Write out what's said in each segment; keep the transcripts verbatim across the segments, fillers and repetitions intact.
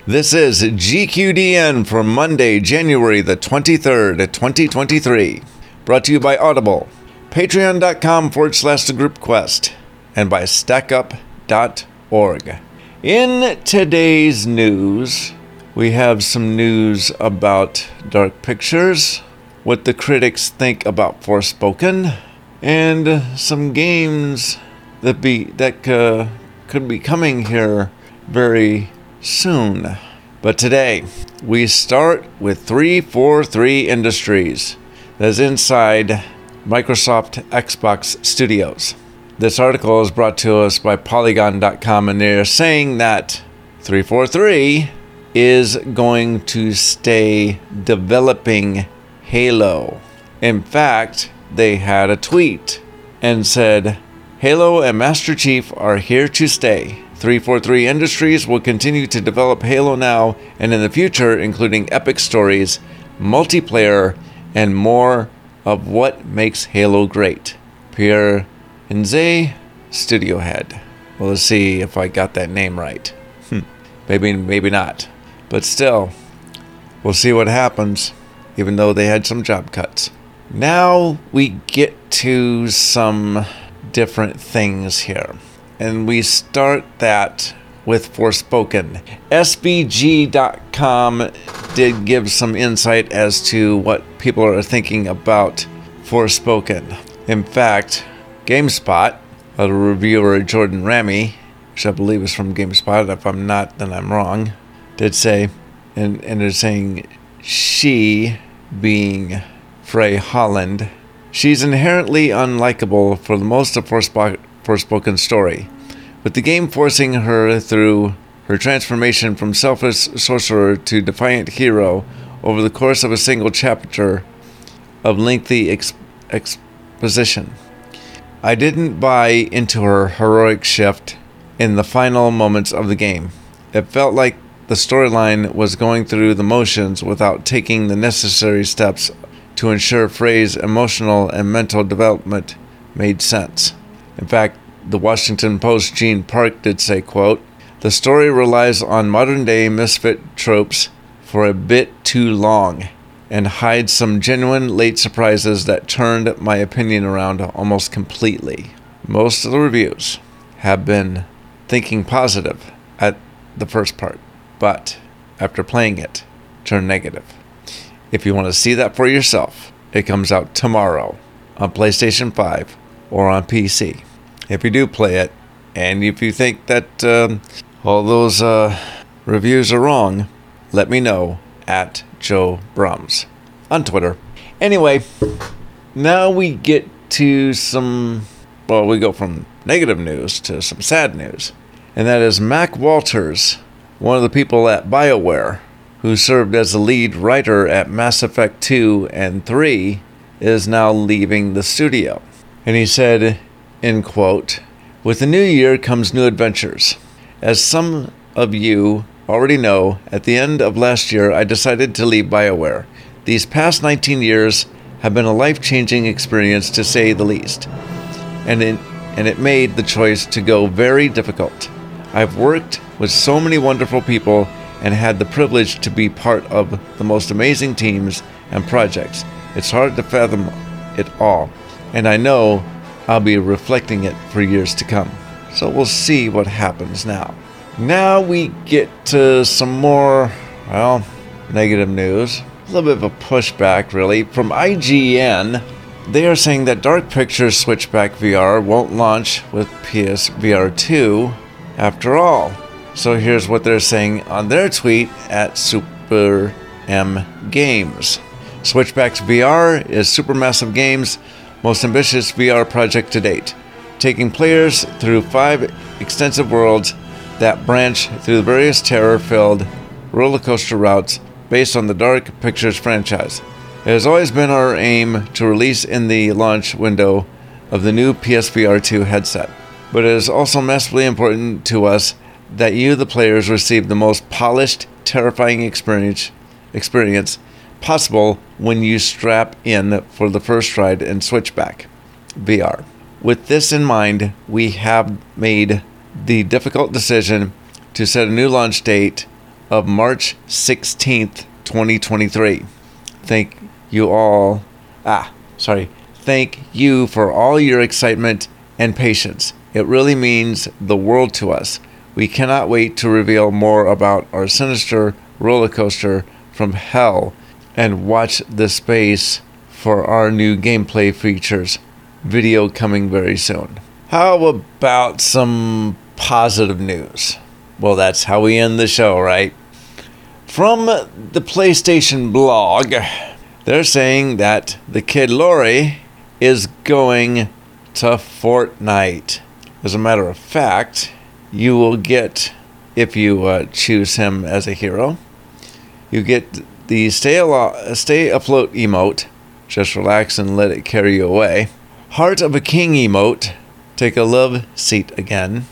This is G Q D N for Monday, January the twenty-third, twenty twenty-three. Brought to you by Audible, patreon.com forward slash the group quest, and by stackup dot org. In today's news, we have some news about Dark Pictures, what the critics think about Forspoken, and some games that be that uh, could be coming here very soon. But today, we start with three forty-three Industries, that's inside Microsoft Xbox Studios. This article is brought to us by Polygon dot com, and they're saying that three forty-three is going to stay developing Halo. In fact, they had a tweet and said, Halo and Master Chief are here to stay. three forty-three Industries will continue to develop Halo now and in the future, including epic stories, multiplayer, and more of what makes Halo great. Pierre Inze, studio head. Well, let's see if I got that name right. Hmm. Maybe, maybe not. But still, we'll see what happens, even though they had some job cuts. Now we get to some different things here. And we start that with Forspoken. S B G dot com did give some insight as to what people are thinking about Forspoken. In fact, GameSpot, a reviewer, Jordan Ramy, which I believe is from GameSpot, if I'm not, then I'm wrong, did say, and, and they're saying she, being Frey Holland, she's inherently unlikable for the most of Forspoken Forspoken story, with the game forcing her through her transformation from selfless sorcerer to defiant hero over the course of a single chapter of lengthy ex- exposition. I didn't buy into her heroic shift in the final moments of the game. It felt like the storyline was going through the motions without taking the necessary steps to ensure Frey's emotional and mental development made sense. In fact, the Washington Post Gene Park did say, quote, the story relies on modern-day misfit tropes for a bit too long and hides some genuine late surprises that turned my opinion around almost completely. Most of the reviews have been thinking positive at the first part, but after playing it, turned negative. If you want to see that for yourself, it comes out tomorrow on PlayStation five or on P C. If you do play it, and if you think that um, all those uh, reviews are wrong, let me know at Joe Brums on Twitter. Anyway, now we get to some, well, we go from negative news to some sad news. And that is Mac Walters, one of the people at BioWare, who served as the lead writer at Mass Effect two and three, is now leaving the studio. And he said, end quote, with the new year comes new adventures. As some of you already know, at the end of last year, I decided to leave BioWare. These past nineteen years have been a life-changing experience, to say the least. And it, and it made the choice to go very difficult. I've worked with so many wonderful people and had the privilege to be part of the most amazing teams and projects. It's hard to fathom it all, and I know I'll be reflecting it for years to come. So we'll see what happens now. Now we get to some more, well, negative news. A little bit of a pushback, really, from I G N. They are saying that Dark Pictures Switchback V R won't launch with P S V R two after all. So here's what they're saying on their tweet at Super M Games. Switchback's V R is Supermassive Games' most ambitious V R project to date, taking players through five extensive worlds that branch through the various terror-filled roller coaster routes based on the Dark Pictures franchise. It has always been our aim to release in the launch window of the new P S V R two headset, but it is also massively important to us that you, the players, receive the most polished, terrifying experience experience possible when you strap in for the first ride in Switchback V R. With this in mind, we have made the difficult decision to set a new launch date of March sixteenth, twenty twenty-three. Thank you all. Ah, sorry. Thank you for all your excitement and patience. It really means the world to us. We cannot wait to reveal more about our sinister roller coaster from hell and watch the space for our new gameplay features. Video coming very soon. How about some positive news? Well, that's how we end the show, right? From the PlayStation blog, they're saying that the kid Lori is going to Fortnite. As a matter of fact, you will get, if you uh, choose him as a hero, you get the stay, alo- stay afloat emote, just relax and let it carry you away. Heart of a King emote, take a love seat again.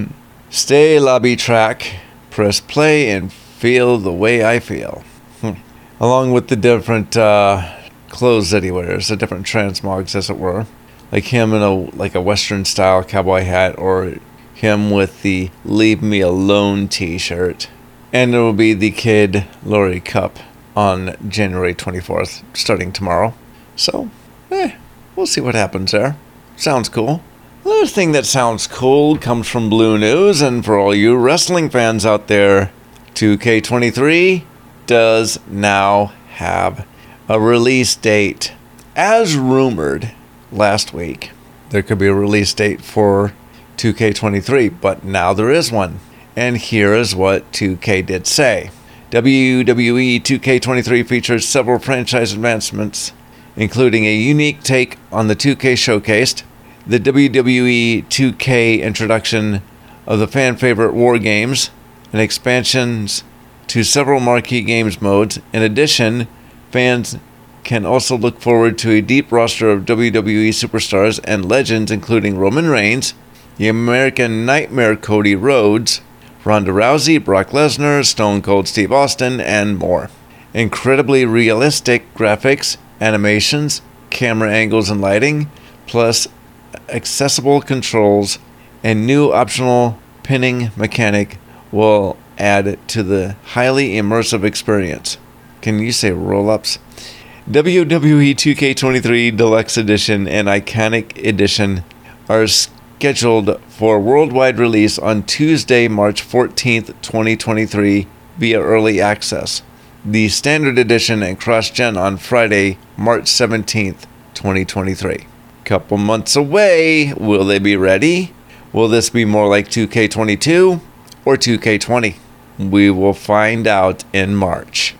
Stay lobby track, press play and feel the way I feel. Hmm. Along with the different uh, clothes that he wears, the different transmogs as it were. Like him in a like a Western style cowboy hat, or him with the Leave Me Alone t-shirt. And there will be the Kid Lori Cup on January twenty-fourth, starting tomorrow. So, eh, we'll see what happens there. Sounds cool. Another thing that sounds cool comes from Blue News, and for all you wrestling fans out there, two K twenty-three does now have a release date. As rumored last week, there could be a release date for two K twenty-three, but now there is one. And here is what two K did say. W W E two K twenty-three features several franchise advancements, including a unique take on the two K showcased, the W W E two K introduction of the fan favorite War Games, and expansions to several marquee games modes. In addition, fans can also look forward to a deep roster of W W E superstars and legends, including Roman Reigns, the American Nightmare Cody Rhodes, Ronda Rousey, Brock Lesnar, Stone Cold Steve Austin, and more. Incredibly realistic graphics, animations, camera angles and lighting, plus accessible controls and new optional pinning mechanic will add to the highly immersive experience. Can you say roll-ups? W W E two K twenty-three Deluxe Edition and Iconic Edition are scheduled for worldwide release on Tuesday, March fourteenth, twenty twenty-three via Early Access. The Standard Edition and Cross-Gen on Friday, March seventeenth, twenty twenty-three. Couple months away. Will they be ready? Will this be more like two K twenty-two or two K twenty? We will find out in March.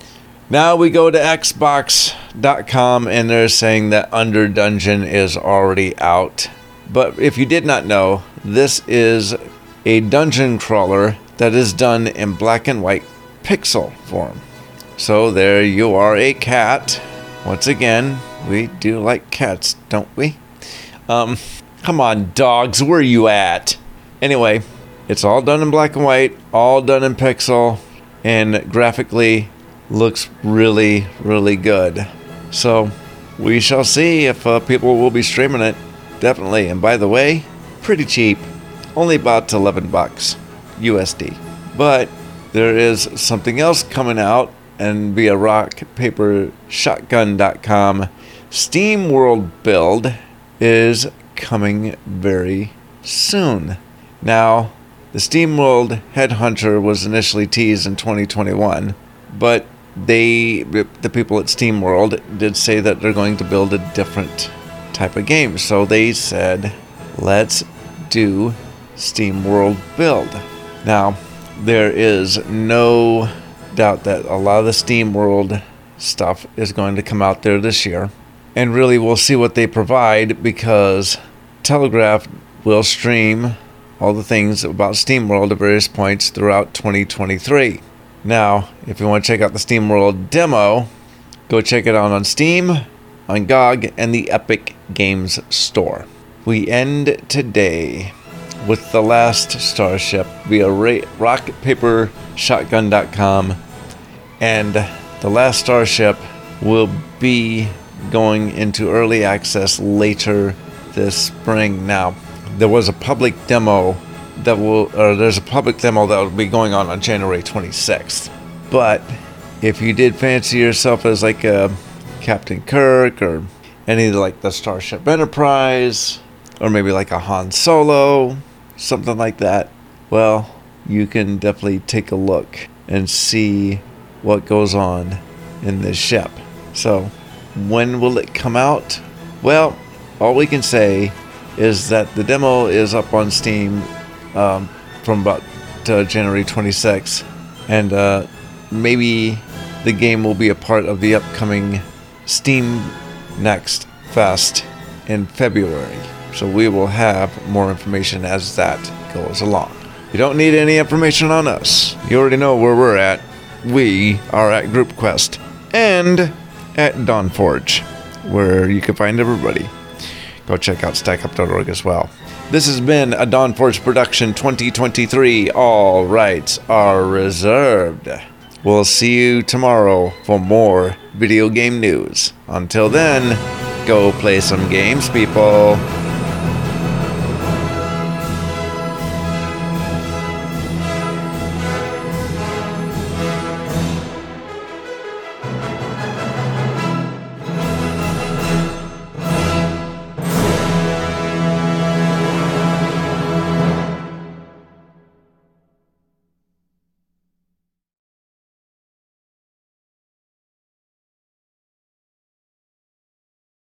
Now we go to Xbox dot com, and they're saying that Under Dungeon is already out. But if you did not know, this is a dungeon crawler that is done in black and white pixel form. So there you are, a cat. Once again, we do like cats, don't we? Um, come on, dogs, where are you at? Anyway, it's all done in black and white, all done in pixel, and graphically looks really, really good. So we shall see if uh, people will be streaming it. Definitely. And by the way, pretty cheap. Only about eleven bucks U S D. But there is something else coming out, and via rock paper shotgun dot com, Steam World Build is coming very soon. Now, the Steam World Headhunter was initially teased in twenty twenty-one, but they, the people at Steam World, did say that they're going to build a different type of game. So they said, let's do Steam World Build. Now, there is no doubt that a lot of the Steam World stuff is going to come out there this year. And really, we'll see what they provide, because Telegraph will stream all the things about SteamWorld at various points throughout twenty twenty-three. Now, if you want to check out the SteamWorld demo, go check it out on Steam, on G O G, and the Epic Games Store. We end today with The Last Starship via rock paper shotgun dot com, and The Last Starship will be going into early access later this spring. Now, there was a public demo that will, or there's a public demo that will be going on on January twenty-sixth. But if you did fancy yourself as like a Captain Kirk or any of like the Starship Enterprise, or maybe like a Han Solo, something like that, well, you can definitely take a look and see what goes on in this ship. So, when will it come out? Well, all we can say is that the demo is up on Steam um, from about uh, January twenty-sixth, and uh, maybe the game will be a part of the upcoming Steam Next Fest in February. So we will have more information as that goes along. You don't need any information on us. You already know where we're at. We are at Group Quest and at Dawnforge, where you can find everybody. Go check out stack up dot org as well. This has been a Dawnforge Production twenty twenty-three. All rights are reserved. We'll see you tomorrow for more video game news. Until then, go play some games, people.